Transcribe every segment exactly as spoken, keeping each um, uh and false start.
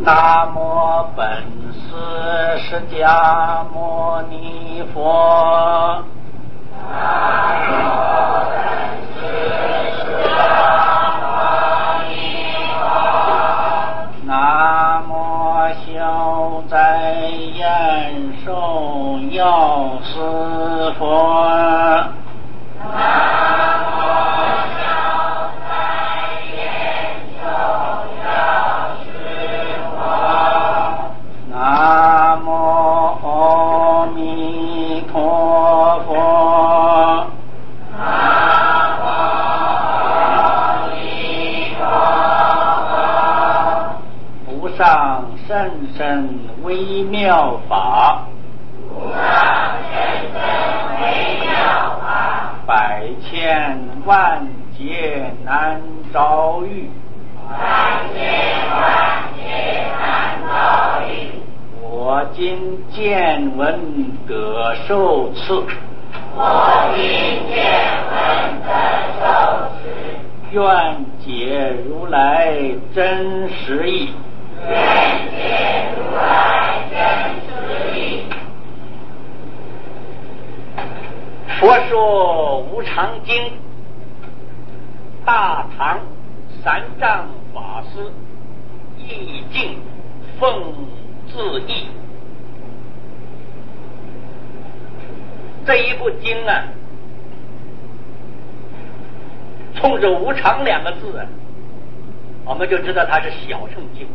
南无本师释迦牟尼佛。 南无本师释迦牟尼佛。 南无消灾延寿药师佛。南无阿弥陀佛。 南无阿弥陀佛。 无上甚深微妙法， 无上甚深微妙法， 百千万劫难遭遇， 百千万劫难遭遇。 我今见闻得受持， 我今见闻得受持， 愿解如来真实义， 愿解如来真实义。 佛说无常经，大唐三藏法师译经奉字译。这一部经啊，冲着无常两个字啊，我们就知道它是小乘经。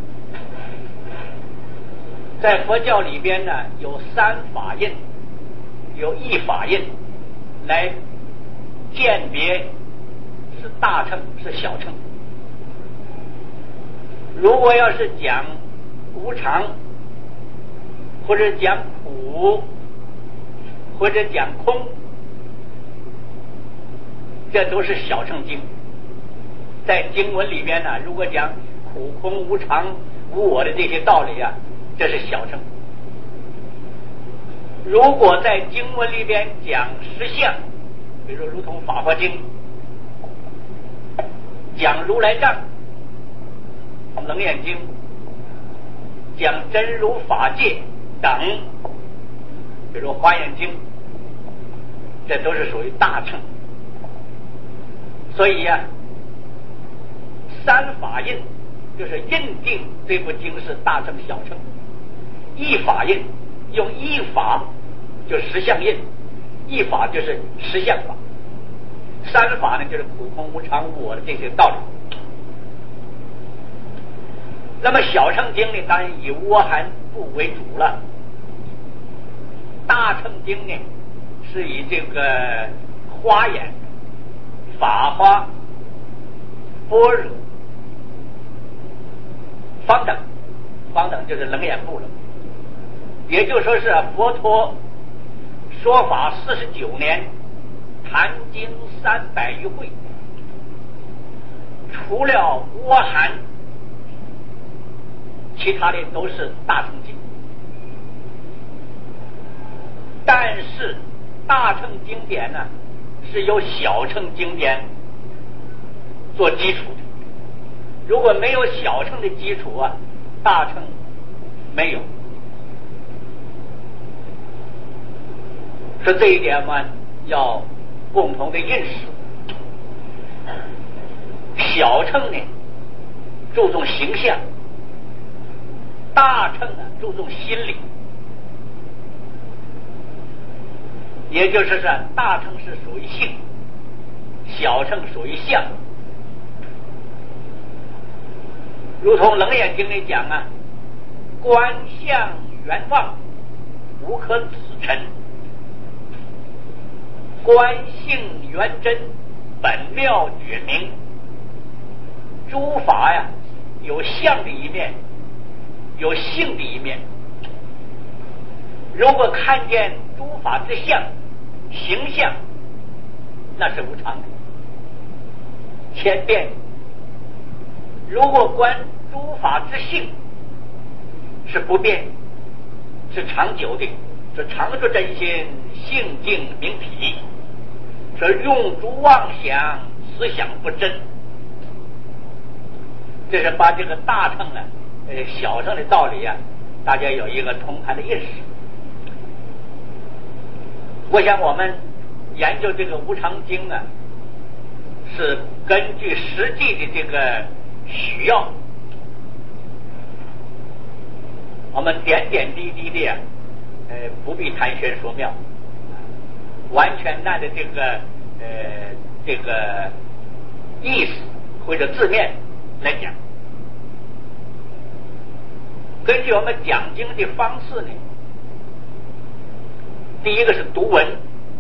在佛教里边呢，有三法印，有一法印来鉴别是大乘是小乘。如果要是讲无常，或者讲苦，或者讲空，这都是小乘经。在经文里边呢，如果讲苦空无常无我的这些道理啊，这是小乘。如果在经文里边讲实相，比如如同法华经，讲如来藏，楞严经，讲真如法界等，比如华严经，这都是属于大乘。所以呀、啊，三法印就是印定这部经是大乘小乘，一法印用一法就实相印，一法就是实相法，三法呢就是苦空无常无我的这些道理。那么小乘经呢，当然以阿含部为主了，大乘经呢是以这个华严、法华、般若、方等，方等就是楞严部了。也就说是佛陀说法四十九年，谈经三百余会，除了阿含，其他的都是大乘经。但是大乘经典呢，是由小乘经典做基础的。如果没有小乘的基础啊，大乘没有。说这一点我们要共同的认识。小乘呢注重形象，大乘呢注重心理。也就是说，大乘是属于性，小乘属于相。如同楞严经里讲啊，观相圆望，无可指陈；观性圆真，本妙觉明。诸法呀，有相的一面，有性的一面。如果看见诸法之相、形象，那是无常的、千变的；如果观诸法之性，是不变的，是长久的，是常住真心，性净明体。说用诸妄想，思想不真。这是把这个大乘呢呃小乘的道理啊，大家有一个通盘的认识。我想我们研究这个无常经呢，是根据实际的这个需要，我们点点滴滴的呀，呃，不必谈玄说妙，完全按照这个呃这个意思或者字面来讲。根据我们讲经的方式呢，第一个是读文，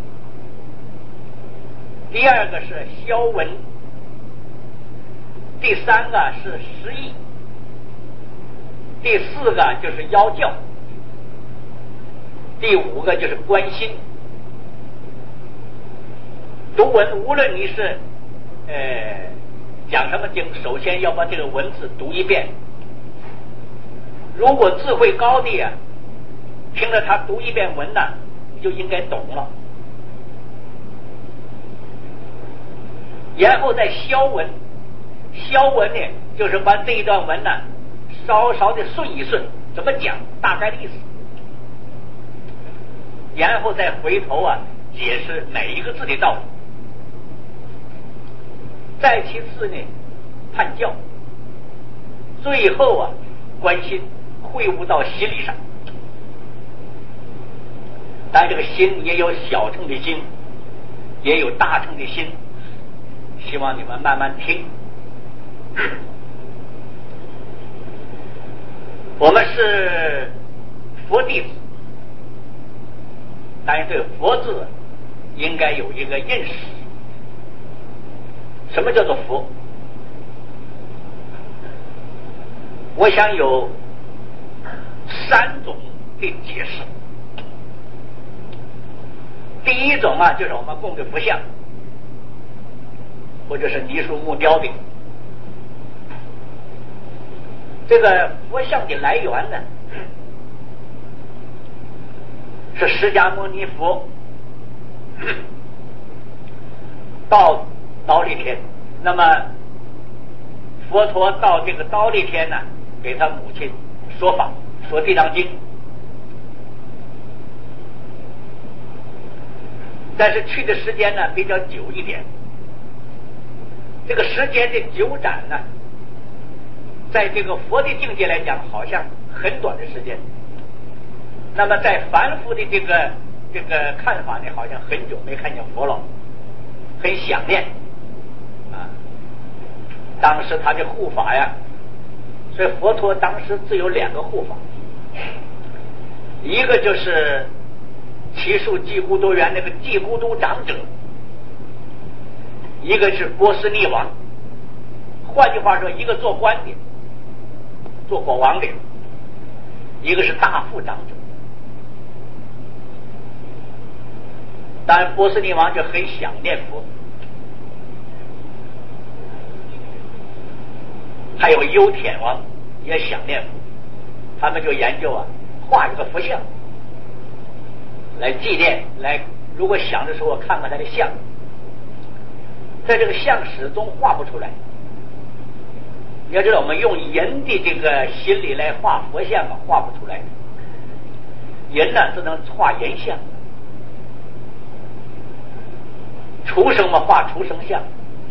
第二个是消文，第三个是释义，第四个就是要教，第五个就是关心。读文，无论你是呃讲什么经，首先要把这个文字读一遍。如果智慧高的啊，听了他读一遍文呢，你就应该懂了。然后再消文，消文呢，就是把这一段文呢稍稍的顺一顺，怎么讲，大概的意思。然后再回头啊解释每一个字的道理。再其次呢，判教。最后啊，关心会悟到心理上。当然这个心也有小乘的心，也有大乘的心，希望你们慢慢听。我们是佛弟子，当然对佛字应该有一个认识。什么叫做佛？我想有三种的解释。第一种啊，就是我们供的佛像，或者是泥塑木雕的。这个佛像的来源呢，是释迦牟尼佛到忉利天，那么佛陀到这个忉利天呢，给他母亲说法，说地藏经。但是去的时间呢比较久一点，这个时间的久短呢，在这个佛的境界来讲好像很短的时间，那么在凡夫的这个这个看法呢，好像很久没看见佛了，很想念啊。当时他的护法呀，所以佛陀当时只有两个护法，一个就是祇树寂孤多园那个寂孤都长者，一个是波斯匿王。换句话说，一个做官的，做国王的，一个是大富长者。当然波斯匿王就很想念佛，还有优舔王也想念佛，他们就研究啊，画一个佛像来纪念，来如果想的时候看看他的像，在这个像始终画不出来。要知道我们用人的这个心理来画佛像啊，画不出来。人呢只能画人像，畜生嘛画畜生像。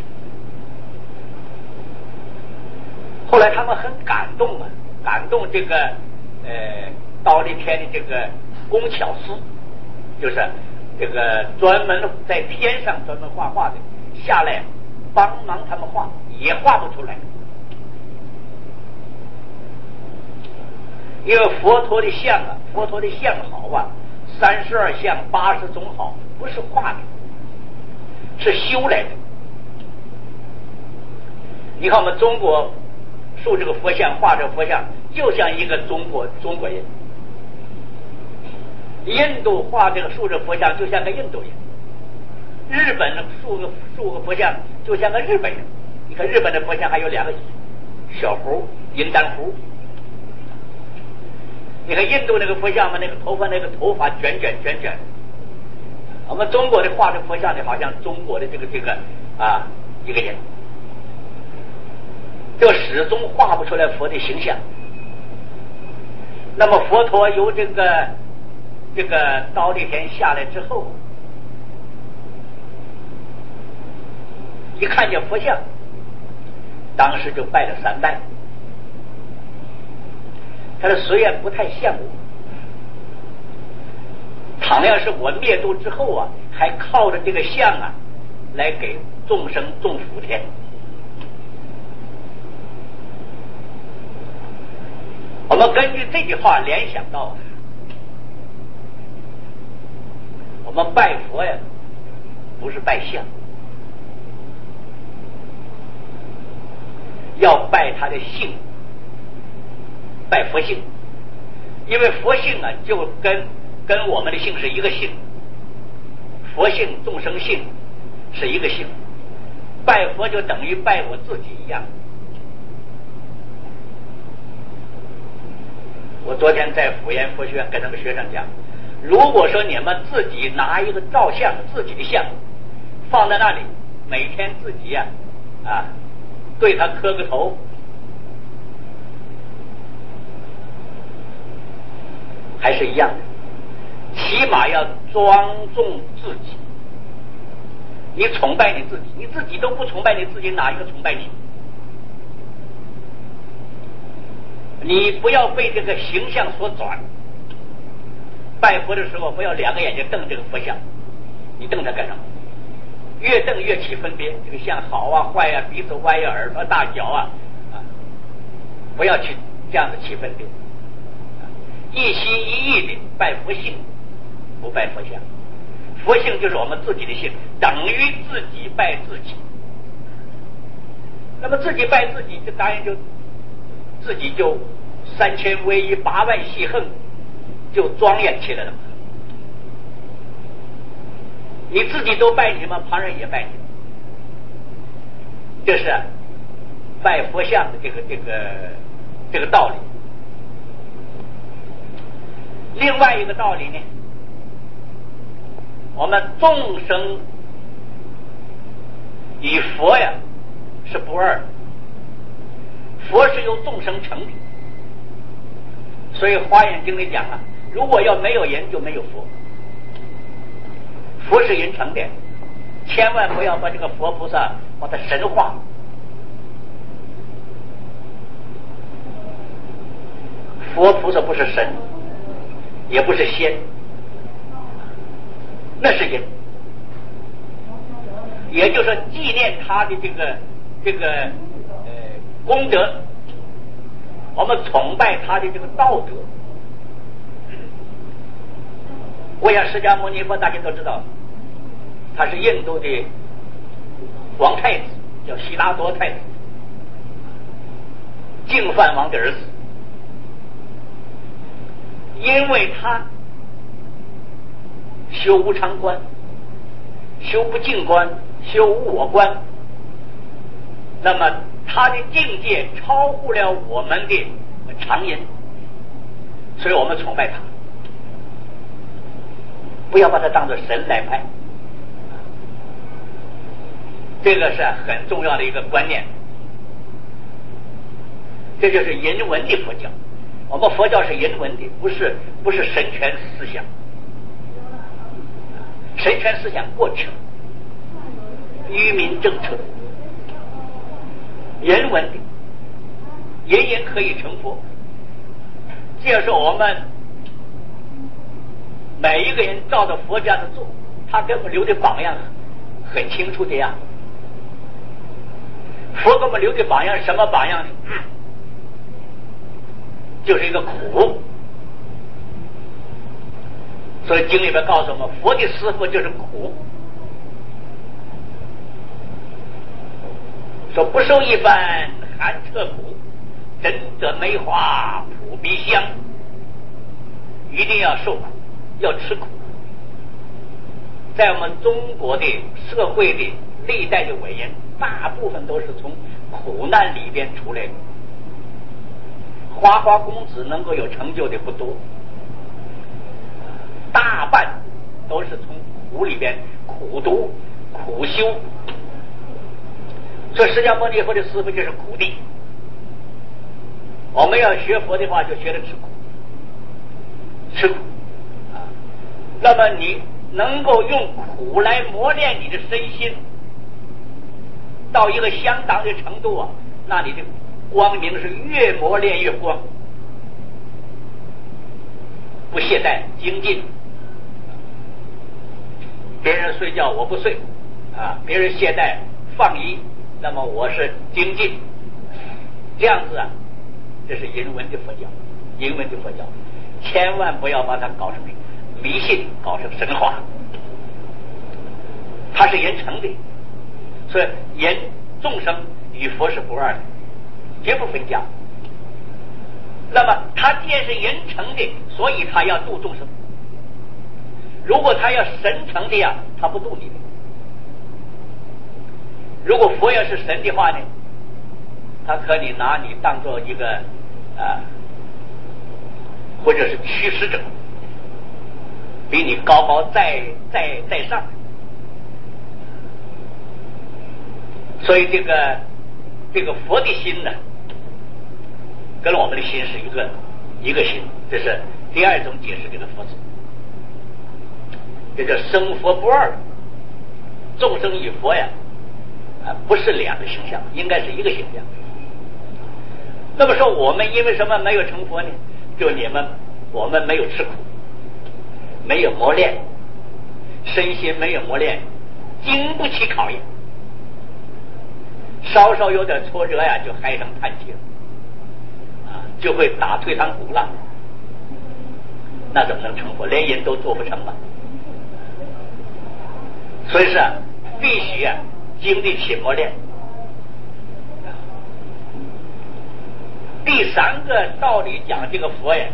后来他们很感动啊，感动这个呃忉利天的这个工巧师，就是这个专门在天上专门画画的，下来帮忙他们画，也画不出来。因为佛陀的像啊，佛陀的像好啊，三十二相八十种好，不是画的，是修来的。你看我们中国塑这个佛像，画这个佛像，就像一个中国中国人；印度画这个塑这个佛像，就像个印度人；日本的塑个塑个佛像，就像个日本人。你看日本的佛像还有两个小胡，银丹胡。你看印度那个佛像嘛，那个头发那个头发卷卷卷卷。我们中国的画的佛像呢，好像中国的这个这个啊一个人，就始终画不出来佛的形象。 那么佛陀由这个这个忉利天下来之后，一看见佛像，当时就拜了三拜。他说虽然不太像我，倘要是我灭度之后啊，还靠着这个像啊来给众生种福田。我们根据这句话联想到，我们拜佛呀不是拜像，要拜他的性，拜佛性。因为佛性啊就跟跟我们的性是一个性，佛性众生性是一个性，拜佛就等于拜我自己一样。我昨天在辅研佛学院跟他们学生讲，如果说你们自己拿一个照相，自己的像放在那里，每天自己呀 啊, 啊对他磕个头，还是一样的，起码要庄重自己。你崇拜你自己，你自己都不崇拜你自己，哪一个崇拜你？你不要被这个形象所转。拜佛的时候不要两个眼睛瞪这个佛像，你瞪它干什么？越瞪越起分别，这个像好啊坏啊，鼻子歪啊，耳朵大小啊啊，不要去这样子起分别，一心一意的拜佛性，不拜佛像。佛性就是我们自己的性，等于自己拜自己。那么自己拜自己，这当然就自己就三千威仪八万细横就庄严起来了。你自己都拜你吗？旁人也拜你，这是拜佛像的这个这个这个道理。另外一个道理呢，我们众生与佛呀是不二的，佛是由众生成的，所以《华严经》里讲啊，如果要没有人就没有佛，佛是人成的，千万不要把这个佛菩萨把它神化。佛菩萨不是神，也不是仙，那是人。也就是说，纪念他的这个这个呃功德，我们崇拜他的这个道德。我想释迦牟尼佛大家都知道，他是印度的王太子，叫悉达多太子，净饭王的儿子。因为他修无常观，修不净观，修无我观，那么他的境界超乎了我们的常人，所以我们崇拜他，不要把他当作神来拜，这个是很重要的一个观念。这就是人文的佛教，我们佛教是人文的，不是不是神权思想。神权思想过去了，愚民政策，人文的，人人可以成佛。这是我们每一个人照着佛这样的做，他给我们留的榜样很清楚的呀。佛给我们留的榜样什么榜样？嗯，就是一个苦。所以经里边告诉我们，佛的师父就是苦。说不受一番寒彻骨，真得梅花扑鼻香。一定要受苦，要吃苦。在我们中国的社会的历代的伟人，大部分都是从苦难里边出来的。花花公子能够有成就的不多，大半都是从苦里边苦读苦修。所以释迦牟尼佛的师父就是苦地。我们要学佛的话，就学着吃苦。 吃苦啊。那么你能够用苦来磨练你的身心，到一个相当的程度啊，那你的光明是越磨练越光，不懈怠精进。别人睡觉我不睡啊，别人懈怠放逸，那么我是精进，这样子啊，这是人文的佛教，人文的佛教，千万不要把它搞成迷信，搞成神话。它是人成的，所以人众生与佛是不二的，绝不分家。那么他既然是人成的，所以他要度众生。如果他要神成的呀，他不度你的。如果佛要是神的话呢，他可以拿你当做一个啊，或者是驱使者，比你高高在在在上。所以这个这个佛的心呢，跟我们的心是一个一个心，这是第二种解释这个佛字。这叫生佛不二，众生与佛呀，啊，不是两个形象，应该是一个形象。那么说，我们因为什么没有成佛呢？就你们，我们没有吃苦，没有磨练，身心没有磨练，经不起考验，稍稍有点挫折呀，就唉声叹气了，啊，就会打退堂鼓了。那怎么能成佛？连人都做不成嘛。所以是啊，必须啊经得起磨练。第三个道理讲这个佛呀，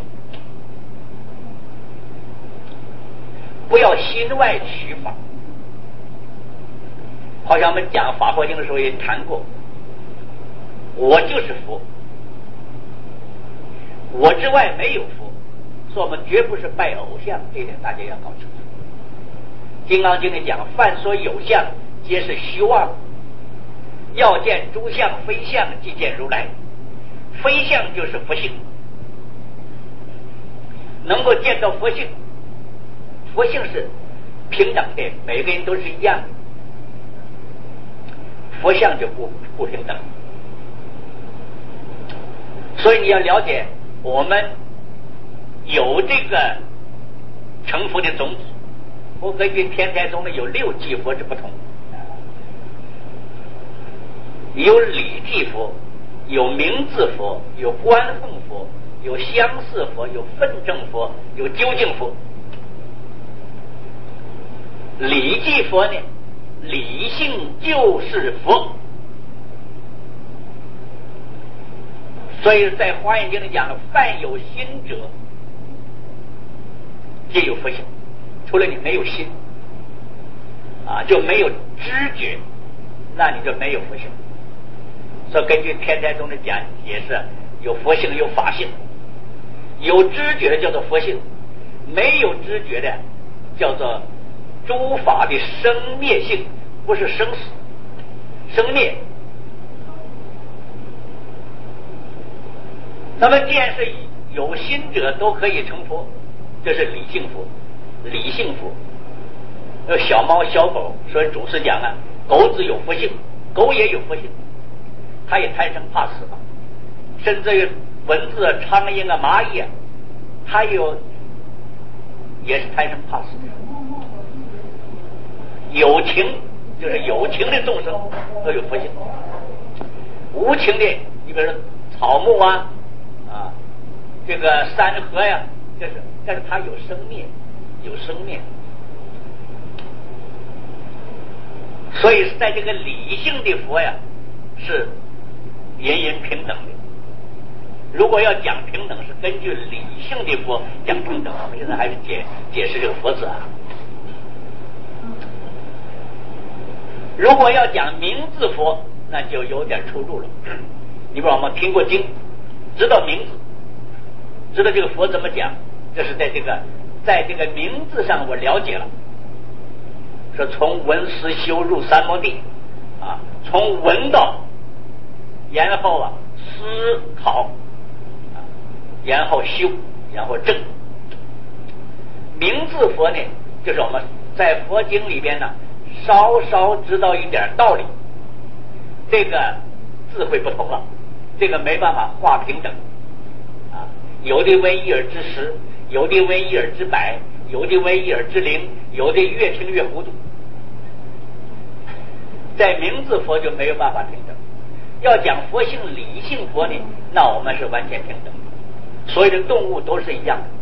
不要心外取法。好像我们讲法华经的时候也谈过，我就是佛，我之外没有佛，所以我们绝不是拜偶像，这一点大家要搞清楚。金刚经里讲，凡所有相，皆是虚妄。要见诸相非相，即见如来。非相就是佛性，能够见到佛性，佛性是平等的，每个人都是一样的。佛相就不不平等。所以你要了解，我们有这个成佛的种子。我根据天台宗的有六地佛之不同，有理地佛，有名字佛，有观奉佛，有相似佛，有分正佛，有究竟佛。理地佛呢，理性就是佛，所以在华严经里讲了，凡有心者皆有佛性。除了你没有心啊，就没有知觉，那你就没有佛性。所以根据天台宗的讲解释，有佛性有法性，有知觉的叫做佛性，没有知觉的叫做诸法的生灭性，不是生死，生灭。那么既然是有心者都可以成佛，这是理性佛。理性佛，呃，小猫小狗，所以祖师讲啊，狗子有佛性，狗也有佛性，它也贪生怕死嘛。甚至于蚊子啊、苍蝇啊、蚂蚁啊，它有也是贪生怕死。有情就是有情的众生都有佛性，无情的，你比如说草木啊啊，这个山河呀，这是，但是它有生灭。有生命，所以在这个理性的佛呀，是人人平等的。如果要讲平等，是根据理性的佛讲平等。我们现在还是解解释这个佛字啊。如果要讲名字佛，那就有点出入了。你比如我们听过经，知道名字，知道这个佛怎么讲，这是在这个。在这个名字上我了解了，说从闻思修入三摩地啊，从闻到，然后啊思考，啊，然后修，然后证， 明字佛呢，就是我们在佛经里边呢，稍稍知道一点道理，这个智慧不同了，这个没办法划平等啊。有的闻一耳知十，有的闻一耳知百，有的闻一耳知零，有的越听越糊涂。在明字佛就没有办法平等。要讲佛性理性佛呢，那我们是完全平等，所有的动物都是一样的。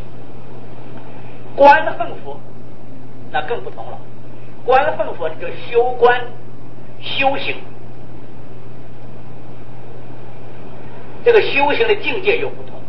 观恨佛那更不同了，观恨佛就修观修行，这个修行的境界又不同，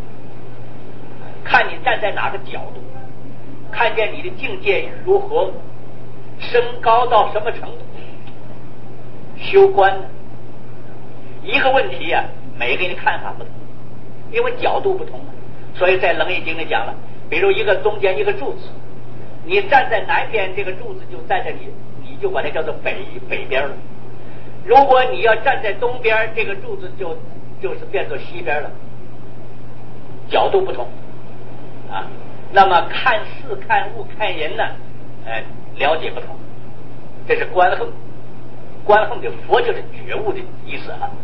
看你站在哪个角度，看见你的境界如何升高到什么程度。修观呢，一个问题啊，每个人的看法不同，因为角度不同嘛，所以在《楞严经》里讲了，比如一个中间一个柱子，你站在南边，这个柱子就站在你，你就管它叫做北北边了。如果你要站在东边，这个柱子就就是变作西边了，角度不同啊。那么看事、看物、看人呢，呃，了解不同，这是观恨。观恨的佛就是觉悟的意思啊。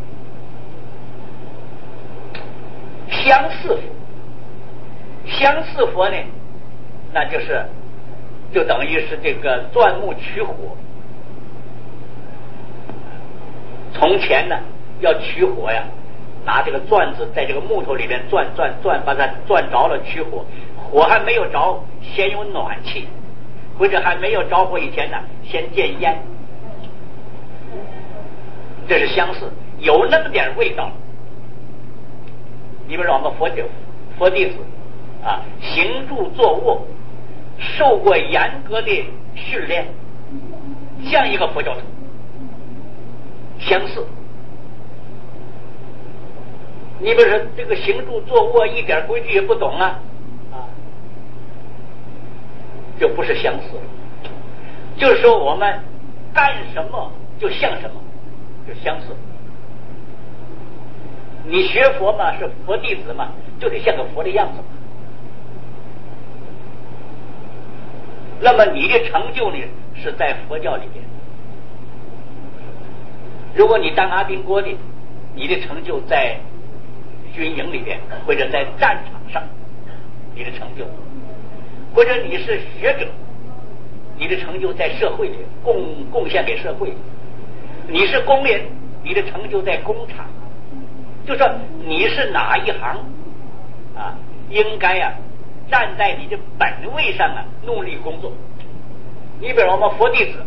相似佛，相似佛呢，那就是就等于是这个钻木取火。从前呢，要取火呀，拿这个钻子在这个木头里面钻钻钻，把它钻着了取火。火还没有着，先有暖气，或者还没有着火以前呢，先见烟。这是相似，有那么点味道。你比如说我们佛弟佛弟子啊，行住坐卧受过严格的训练，像一个佛教徒，相似。你比如说这个行住坐卧一点规矩也不懂啊，啊，就不是相似了。就是说我们干什么就像什么。就相似，你学佛嘛，是佛弟子嘛，就得像个佛的样子嘛。那么你的成就呢，是在佛教里边。如果你当阿兵哥的，你的成就在军营里边，或者在战场上，你的成就；或者你是学者，你的成就在社会里贡贡献给社会。你是工人，你的成就在工厂，就说你是哪一行啊，应该啊站在你的本位上啊努力工作。你比如我们佛弟子，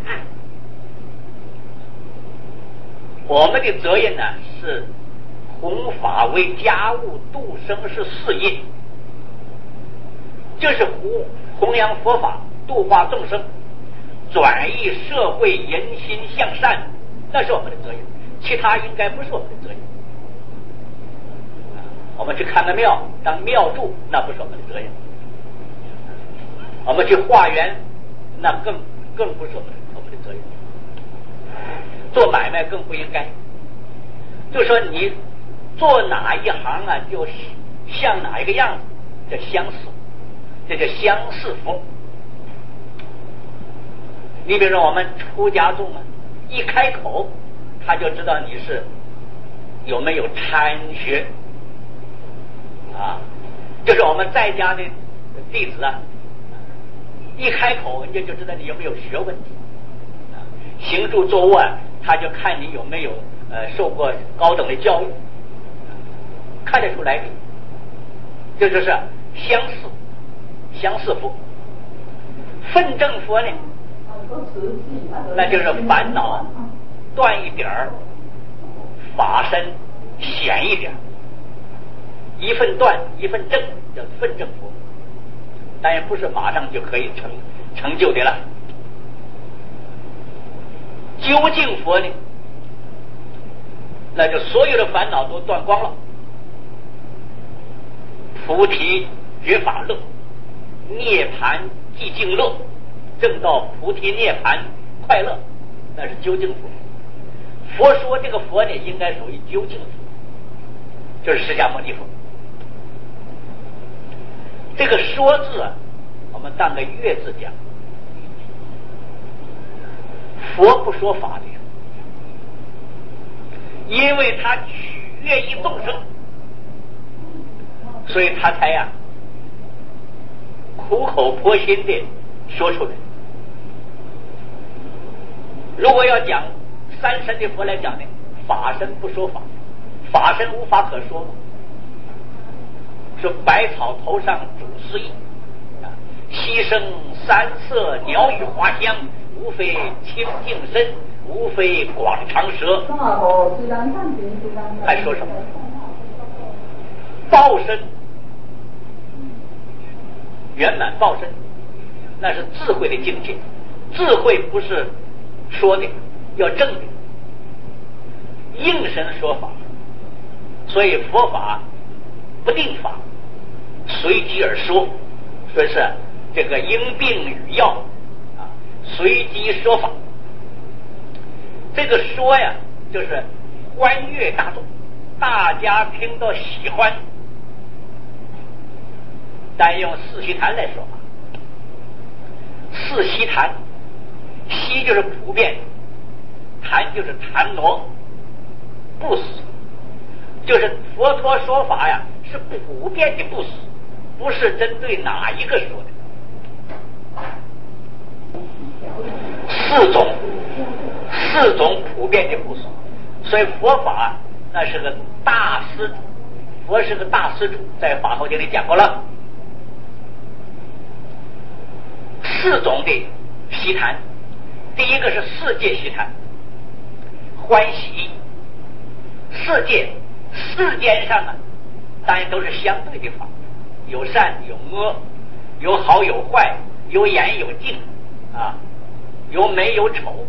我们的责任呢是弘法为家务，度生是事业，就是弘弘扬佛法，度化众生，转移社会人心向善。那是我们的责任，其他应该不是我们的责任。我们去看个庙当庙祝，那不是我们的责任。我们去化缘，那更更不是我们的我们的责任。做买卖更不应该。就说你做哪一行啊，就像哪一个样子，叫相似，这叫相似佛。你比如说我们出家众啊，一开口他就知道你是有没有参学啊，就是我们在家的弟子啊，一开口人家就知道你有没有学问啊，行住坐卧啊，他就看你有没有呃受过高等的教育，看得出来的。这就是相似相似佛。愤正佛呢，那就是烦恼断一点儿，法身显一点，一份断一份正，叫愤正佛。当然不是马上就可以成成就的了。究竟佛呢，那就所有的烦恼都断光了，菩提觉法乐，涅盘寂静乐，正到菩提涅盘快乐，那是究竟佛。佛说这个佛呢，应该属于究竟佛，就是释迦牟尼佛。这个说字啊， 们当个乐字讲，佛不说法的，因为他取悦于众生，所以他才呀、啊、苦口婆心的说出来。如果要讲三身的佛来讲呢，法身不说法，法身无法可说嘛，是百草头上主思意，溪声山色鸟语花香，无非清净身，无非广长舌，还说什么报身，圆满报身，那是智慧的境界。智慧不是说的，要证的，应身说法。所以佛法不定法，随机而说，所以是这个因病与药啊，随机说法。这个说呀，就是欢悦大众，大家听到喜欢。单用四悉檀来说法，四悉檀，悉就是普遍，檀就是檀挪，不死，就是佛陀说法呀，是普遍的不死，不是针对哪一个说的。四种，四种普遍的不死，所以佛法那是个大施主，佛是个大施主，在法华经里讲过了。四种的悉檀，第一个是世界悉檀，欢喜。世界世间上啊，当然都是相对的法，有善有恶，有好有坏，有严有静啊，有美有丑。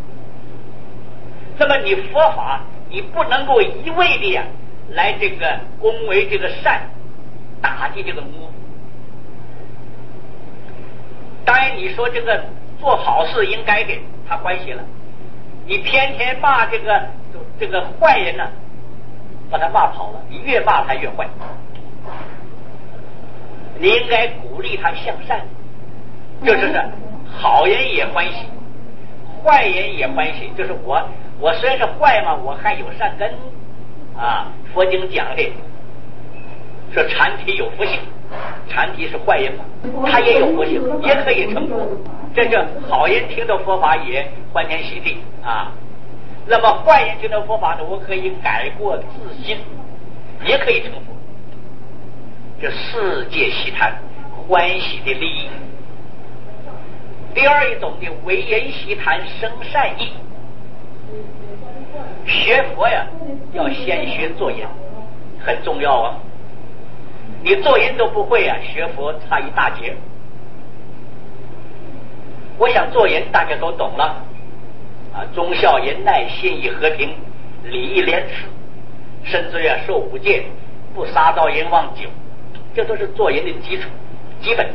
那么你佛法，你不能够一味的呀来这个恭维这个善，打击这个恶。当然你说这个做好事应该的，他欢喜了，你天天骂这个这个坏人呢、啊，把他骂跑了，你越骂他越坏。你应该鼓励他向善，就是是好人也欢喜，坏人也欢喜。就是我我虽然是坏嘛，我还有善根啊。佛经讲的说禅体有福性，禅体是坏人嘛，他也有福性，也可以成佛。这就好人听到佛法也欢天喜地啊。那么坏人听到佛法呢，我可以改过自新，也可以成佛。这世界悉檀，欢喜的利益。第二一种的为人悉檀生善意。学佛呀，要先学做人，很重要啊。你做人都不会啊，学佛差一大截。我想做人大家都懂了啊，忠孝仁爱信义和平礼义廉耻，甚至呀受五戒，不杀盗淫妄酒，这都是做人的基础基本。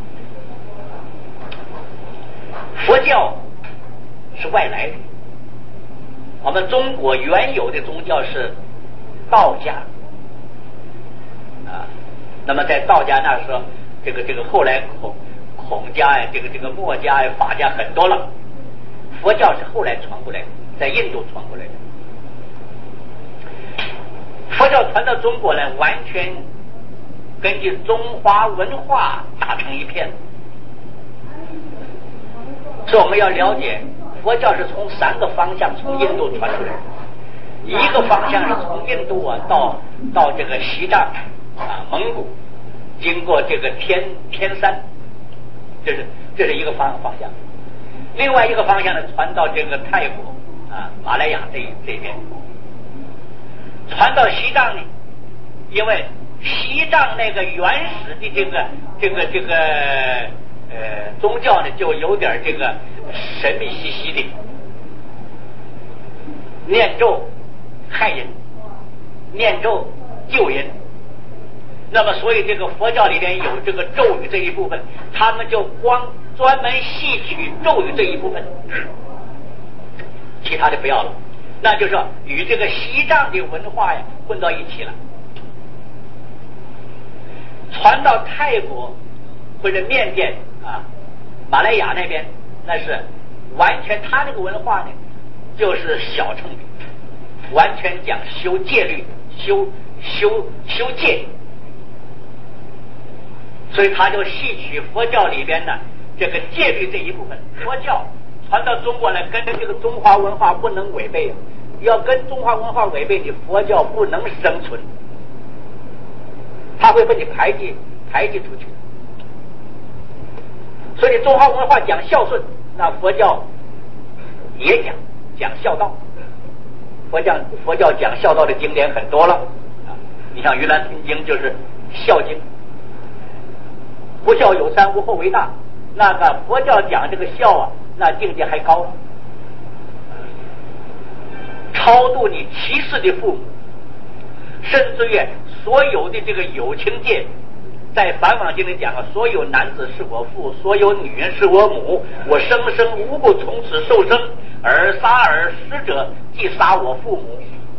佛教是外来的，我们中国原有的宗教是道家啊。那么在道家那时候，这个这个后来孔孔家呀，这个这个墨家呀，法家很多了。佛教是后来传过来的，在印度传过来的。佛教传到中国来，完全根据中华文化打成一片。所以我们要了解，佛教是从三个方向从印度传出来的。一个方向是从印度啊到到这个西藏啊蒙古，经过这个天天山，这是这是一个方方向。另外一个方向呢，传到这个泰国啊马来亚这这边。传到西藏呢，因为西藏那个原始的这个这个这个呃宗教呢，就有点这个神秘兮兮的，念咒害人，念咒救人。那么所以这个佛教里边有这个咒语这一部分，他们就光专门吸取咒语这一部分，其他的不要了。那就是说与这个西藏的文化呀混到一起了。传到泰国或者缅甸啊、马来亚那边，那是完全他那个文化呢，就是小乘的，完全讲修戒律，修修修戒，所以他就吸取佛教里边的这个戒律这一部分，佛教传到中国来，跟这个中华文化不能违背，要跟中华文化违背，你佛教不能生存，他会把你排挤排挤出去。所以中华文化讲孝顺，那佛教也讲讲孝道，佛教佛教讲孝道的经典很多了啊，你像《盂兰盆经》就是孝经，不孝有三，无后为大。那个佛教讲这个孝啊，那境界还高了，超度你七世的父母，甚至于所有的这个有情界。在梵网经里讲啊，所有男子是我父，所有女人是我母，我生生无故从此受生，而杀而食者，即杀我父母。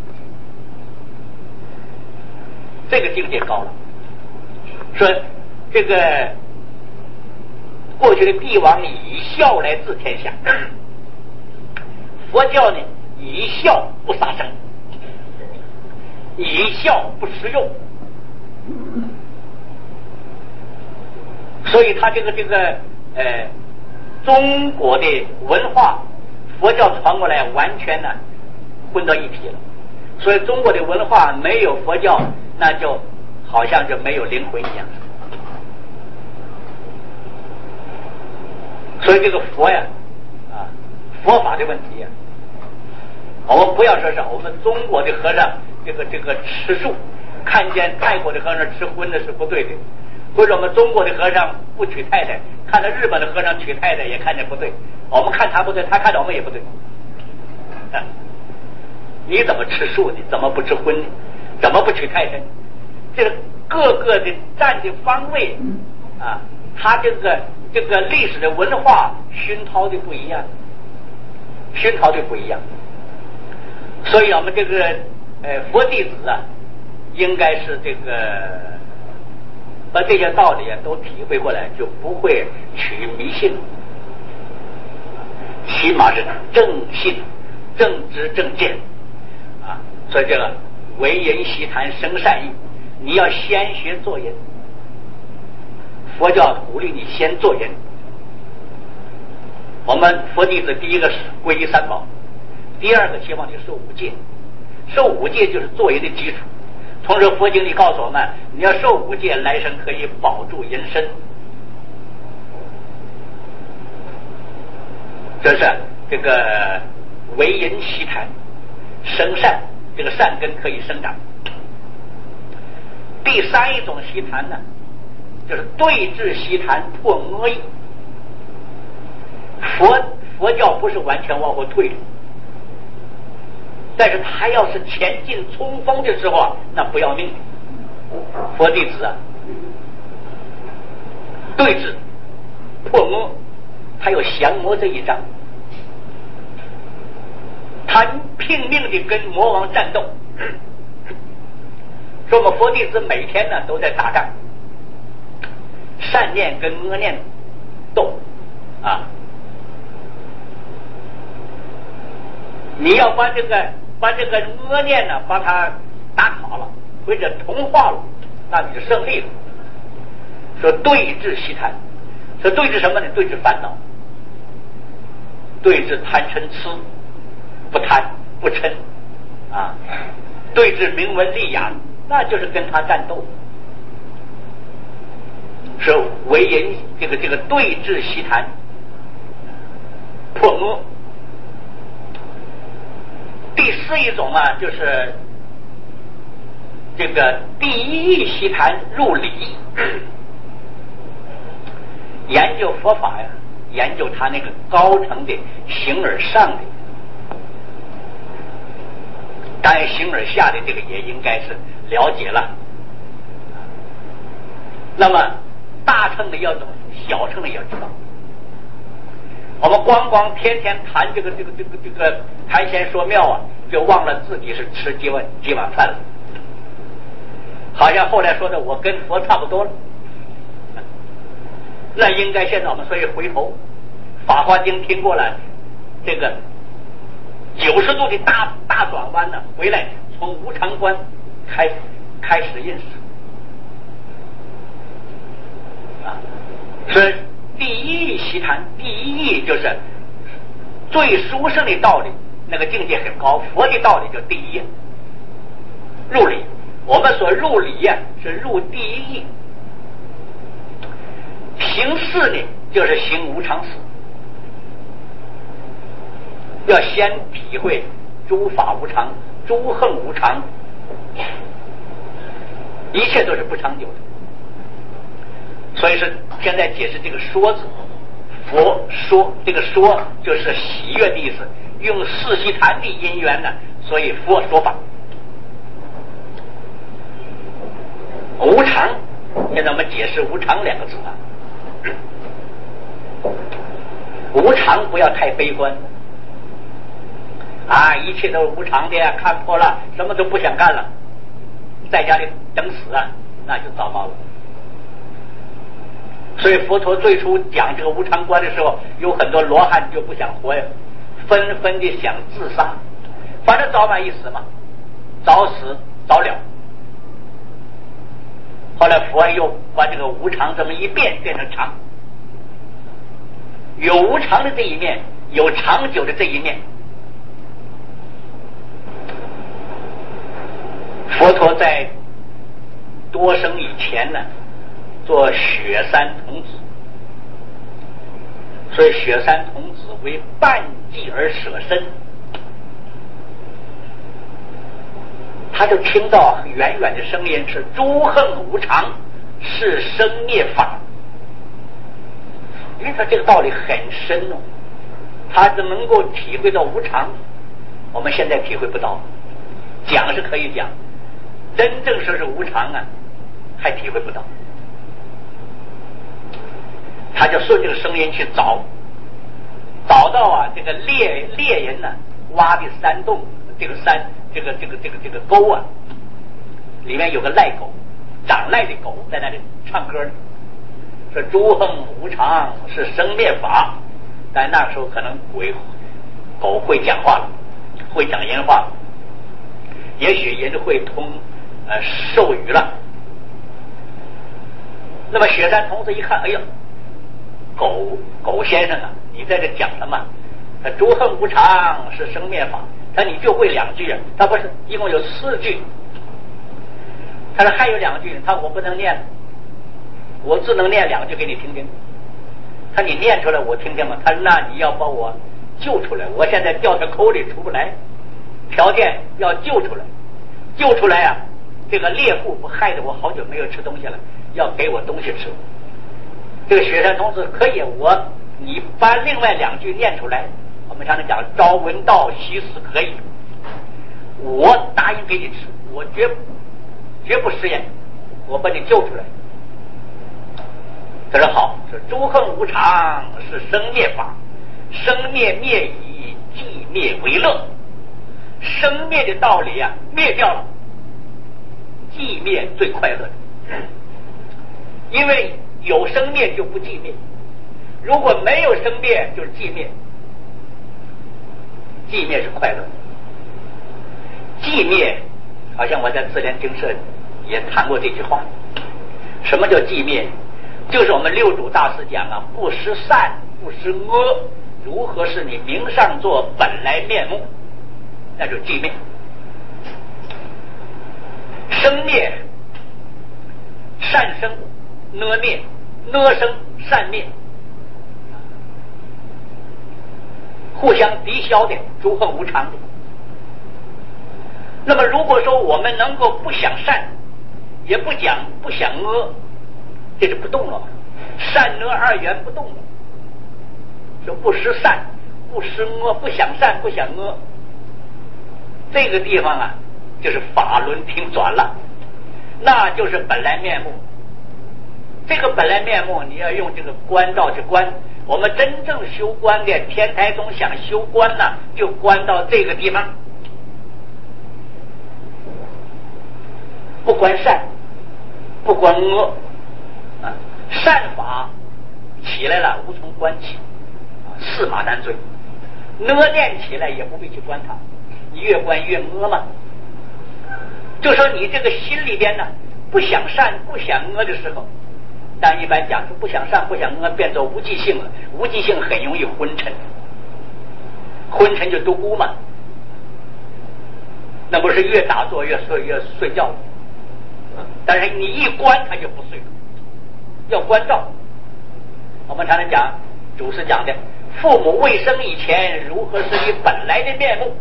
这个境界高了。说这个过去的帝王以孝来治天下，佛教呢以孝不杀生，以孝不食肉。所以他这个这个呃，中国的文化，佛教传过来完全呢混到一体了。所以中国的文化没有佛教，那就好像就没有灵魂一样。所以这个佛呀，啊，佛法的问题呀，我们不要说是我们中国的和尚这个这个吃素，看见泰国的和尚吃荤的是不对的。或者我们中国的和尚不娶太太，看到日本的和尚娶太太也看见不对，我们看他不对，他看到我们也不对。啊、你怎么吃素呢？怎么不吃荤呢？怎么不娶太太？这个各个的站的方位啊，他这个这个历史的文化熏陶的不一样，熏陶的不一样。所以我们这个呃佛弟子啊，应该是这个。把这些道理啊都体会过来，就不会取迷信，起码是正信、正知、正见啊。所以这个为人习谈生善意，你要先学做人。佛教鼓励你先做人。我们佛弟子第一个是皈依三宝，第二个希望你受五戒，受五戒就是做人的基础。同时佛经里告诉我们，你要受五戒，来生可以保住人身。这是这个为人习谈生善，这个善根可以生长。第三一种习谈呢，就是对治习谈破恶意。佛佛教不是完全往后退的，但是他要是前进冲锋的时候啊，那不要命。佛弟子啊，对峙破魔，他有降魔这一章，他拼命的跟魔王战斗。说我们佛弟子每天呢都在打仗，善念跟恶念斗啊，你要把这个把这个恶念呢把它打垮了或者同化了，那你就胜利了。说对治习贪，说对治什么呢？对治烦恼，对治贪嗔痴，不贪不嗔啊，对治名闻利养，那就是跟他战斗。是为人这个这个对治习贪破恶。第四一种啊，就是这个第一义习谈入理，研究佛法呀，研究他那个高层的形而上的，当然形而下的这个也应该是了解了。那么大乘的要懂，小乘的要知道。我们光光天天谈这个这个这个这个谈仙说妙啊，就忘了自己是吃几碗几碗饭了。好像后来说的我跟佛差不多了。 那应该现在我们所以回头《法华经》听过了这个九十度的大大转弯呢，回来从无常观开开始认识啊，所以第一义习谈，第一义就是最殊胜的道理，那个境界很高，佛的道理叫第一义入理。我们所入理呀、啊，是入第一义。行事呢，就是行无常事，要先体会诸法无常，诸横无常，一切都是不长久的。所以是现在解释这个说字，佛说这个说就是喜悦的意思，用四悉檀的因缘呢，所以佛说法。无常，现在我们解释无常两个字啊。无常不要太悲观啊，一切都是无常的呀，看破了，什么都不想干了，在家里等死啊，那就糟糕了。所以佛陀最初讲这个无常观的时候，有很多罗汉就不想活呀，纷纷的想自杀，反正早晚一死嘛，早死早了。后来佛又把这个无常这么一变，变成常，有无常的这一面，有长久的这一面。佛陀在多生以前呢，做雪山童子，所以雪山童子为半寂而舍身，他就听到远远的声音是诸横无常，是生灭法。因为他这个道理很深哦，他怎么能够体会到无常？我们现在体会不到，讲是可以讲，真正说是无常啊，还体会不到。他就顺这个声音去找，找到啊这个猎猎人呢、啊、挖的山洞，这个山这个这个这个这个沟啊，里面有个赖狗，长赖的狗在那里唱歌呢，说诸横无常是生灭法。但那个时候可能鬼狗会讲话了，会讲人话了，也许人会通呃授语了。那么雪山童子一看，哎呀，狗狗先生啊，你在这讲什么？他诸横无常是生灭法，他你就会两句啊？他不是一共有四句，他说还有两句，他我不能念，我只能念两句给你听听。他你念出来我听听嘛。他说那你要把我救出来，我现在掉在沟里出不来，条件要救出来，救出来啊！这个猎户不害得我好久没有吃东西了，要给我东西吃。这个雪山童子可以，我你把另外两句念出来，我们常常讲朝闻道夕死可以，我答应给你吃，我绝绝不食言，我把你救出来。他说好，说诸横无常是生灭法，生灭灭以寂灭为乐。生灭的道理啊，灭掉了，寂灭最快乐的。因为有生灭就不寂灭，如果没有生灭就是寂灭，寂灭是快乐。寂灭好像我在自联精舍也谈过这句话。什么叫寂灭？就是我们六祖大师讲啊，不识善不识恶，如何是你明上座本来面目，那就是寂灭。生灭，善生恶灭，恶生善灭，互相抵消的，诸横无常的。那么如果说我们能够不想善，也不讲不想恶，这就不动了嘛，善恶二元不动了，就不识善不识恶，不想善不想恶，这个地方啊就是法轮停转了，那就是本来面目。这个本来面目你要用这个观照去观，我们真正修观的天台宗想修观呢，就观到这个地方，不观善不观恶啊，善法起来了无从关起，驷马难追。恶念起来也不必去关它，你越关越恶嘛。就说你这个心里边呢，不想善不想恶的时候，但一般讲说不想善不想恶变作无记性了，无记性很容易昏沉，昏沉就独孤嘛，那不是越打坐越睡越睡觉，但是你一关它就不睡了，要关照。我们常常讲祖师讲的，父母未生以前如何是你本来的面目，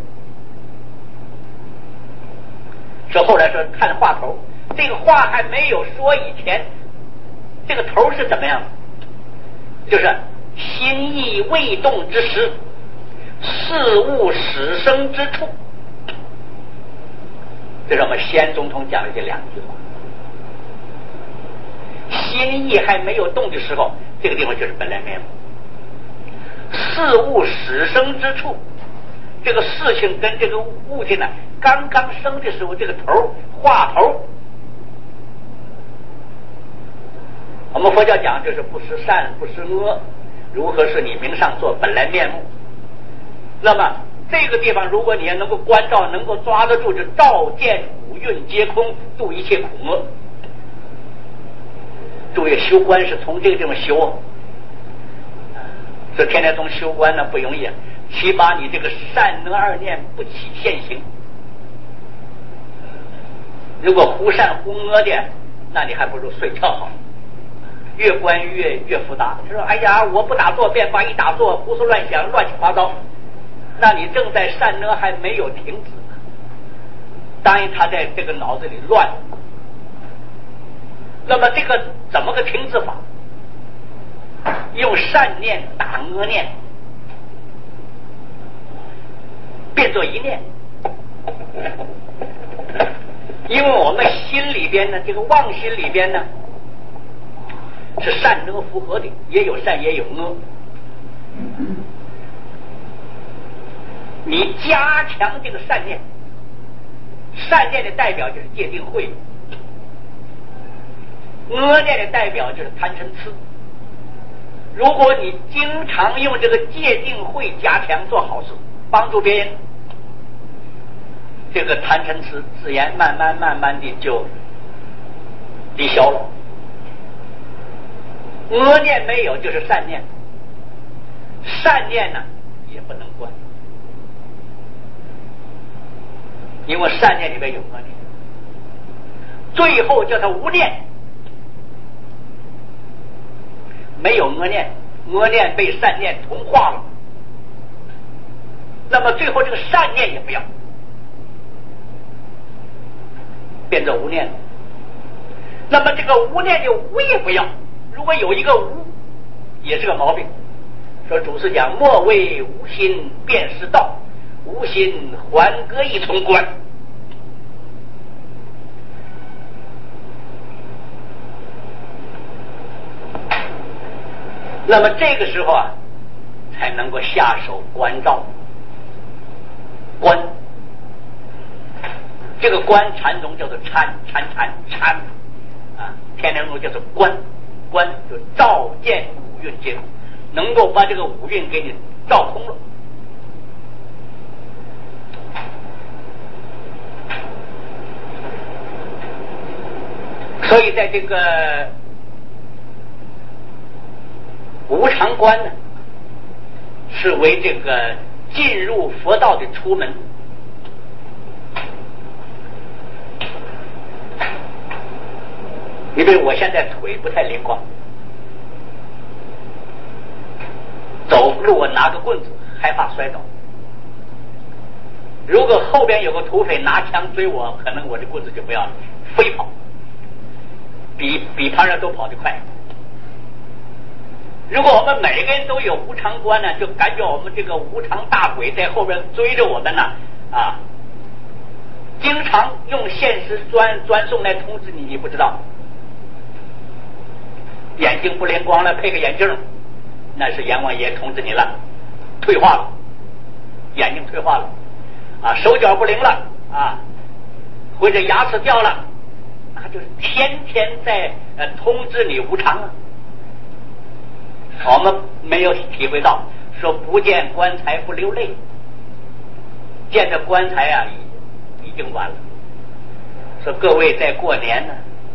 说后来说看话头，这个话还没有说以前，这个头是怎么样的？就是心意未动之时，事物始生之处。这是我们先总统讲的这两句话。心意还没有动的时候，这个地方就是本来面目。事物始生之处，这个事情跟这个物体呢，刚刚生的时候，这个头话头，我们佛教讲就是不识善不识恶，如何是你明上座本来面目。那么这个地方如果你能够关照，能够抓得住，就照见五蕴皆空，度一切苦厄。注意修观是从这个地方修，这天天从修观呢不容易啊，起把你这个善恶二念不起现行。如果忽善忽恶的，那你还不如睡觉好，越观越越复杂。他说哎呀，我不打坐便把一打坐胡思乱想乱七八糟，那你正在善恶还没有停止，当然他在这个脑子里乱。那么这个怎么个停止法？用善念打恶念，变作一念。因为我们心里边呢，这个妄心里边呢是善恶符合的，也有善也有恶。你加强这个善念，善念的代表就是戒定慧，恶念的代表就是贪嗔痴。如果你经常用这个戒定慧加强做好事，帮助别人，这个贪嗔痴自然慢慢慢慢的就抵消了。恶念没有就是善念，善念呢也不能关，因为善念里面有恶念，最后叫它无念。没有恶念，恶念被善念同化了，那么最后这个善念也不要，变成无念了。那么这个无念的无也不要，如果有一个无，也是个毛病。说祖师讲莫为无心便是道，无心还隔一重关。那么这个时候啊，才能够下手关照。观，这个观禅宗叫做参参禅参啊，天台宗叫做观，观就照见五蕴皆空，能够把这个五蕴给你照空了。所以在这个无常观呢，是为这个进入佛道的出门。因为我现在腿不太灵光，走路我拿个棍子害怕摔倒，如果后边有个土匪拿枪追我，可能我这棍子就不要了，飞跑，比比旁人都跑得快。如果我们每个人都有无常观呢，就感觉我们这个无常大鬼在后边追着我们呢，啊，经常用现实专专送来通知你，你不知道。眼睛不灵光了，配个眼镜，那是阎王爷通知你了，退化了，眼睛退化了，啊，手脚不灵了，啊，或者牙齿掉了，那就是天天在呃通知你无常啊。 我们没有体会到，说不见棺材不流泪，见着棺材啊，已经晚了。说各位在过年呢，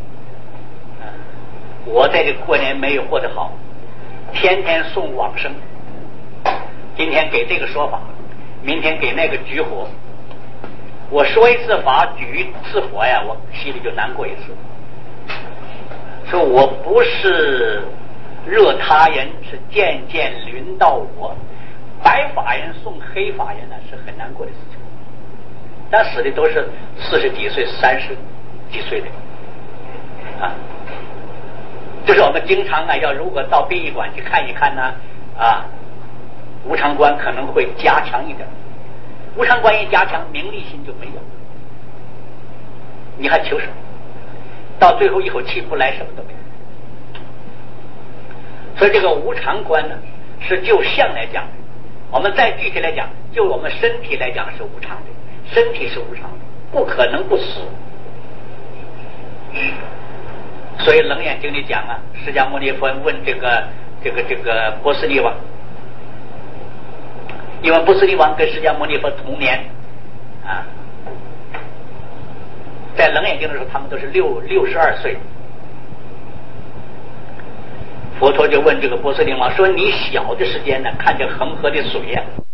我在这过年没有过得好，天天送往生，今天给这个说法，明天给那个举火。我说一次法，举一次火呀，我心里就难过一次。说我不是热他人，是渐渐轮到我。白发人送黑发人呢，是很难过的事情。但死的都是四十几岁、三十几岁的啊。就是我们经常啊，要如果到殡仪馆去看一看呢，啊，无常观可能会加强一点。无常观一加强，名利心就没有，你还求什么？到最后一口气不来，什么都没有。所以这个无常观呢，是就相来讲，我们再具体来讲，就我们身体来讲是无常的，身体是无常的，不可能不死。所以《楞严经》里讲啊，释迦牟尼佛问这个这个这个波斯匿王，因为波斯匿王跟释迦牟尼佛同年啊，在《楞严经》的时候，他们都是六六十二岁。佛陀就问这个波斯匿王说：“你小的时间呢，看见恒河的水呀、啊？”